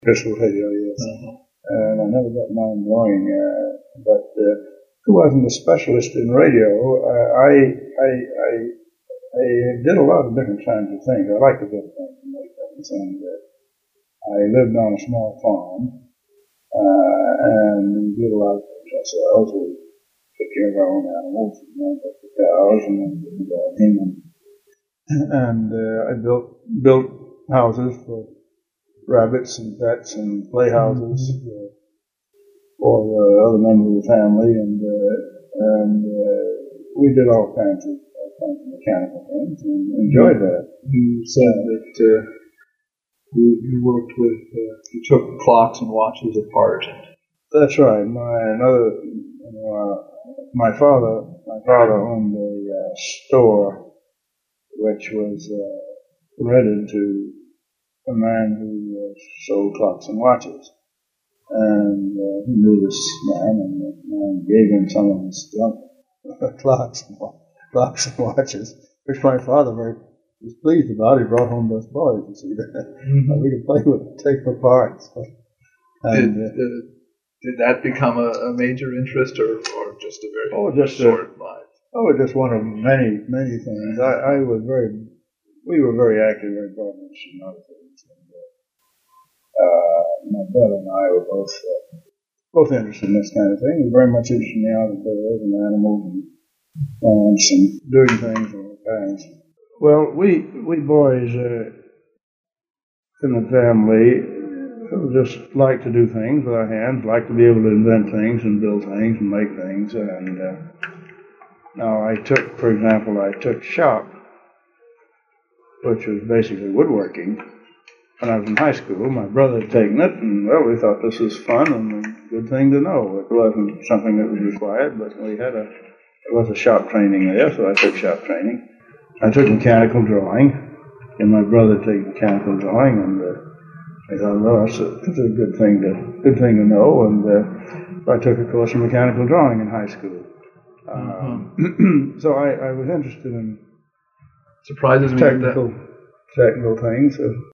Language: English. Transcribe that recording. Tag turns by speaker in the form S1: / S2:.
S1: Crystal radio, yes. And I never got mine going, but I wasn't a specialist in radio. I did a lot of different kinds of things. I like to build things and make things, and I lived on a small farm, and we did a lot of things ourselves. We took care of our own animals, and the cows, and the gardening, and I built houses for rabbits and pets and playhouses for other members of the family, and we did all kinds of mechanical things and enjoyed that.
S2: You said that you worked with, you took clocks and watches apart.
S1: That's right. My father owned a store which was rented to a man who sold clocks and watches. And he knew this man, and the man gave him some of his junk, clocks and watches, which my father was pleased about. He brought home those boys, you see, that we could play with, take them apart. So,
S2: did that become a major interest, or just a very short life?
S1: Just one of many things. We were very active, very involved in other things. And, my brother and I were both interested in this kind of thing. We were very much interested in the outdoors and animals and plants and doing things of all kinds. Well, we boys in the family just like to do things with our hands, like to be able to invent things and build things and make things. And now I took shop, which was basically woodworking. When I was in high school, my brother had taken it, and we thought this was fun and a good thing to know. It wasn't something that was required, but there was a shop training there, so I took shop training. I took mechanical drawing, and my brother took mechanical drawing, and I thought, it's a good thing to know, and I took a course in mechanical drawing in high school. So I was interested in
S2: surprises me
S1: technical things.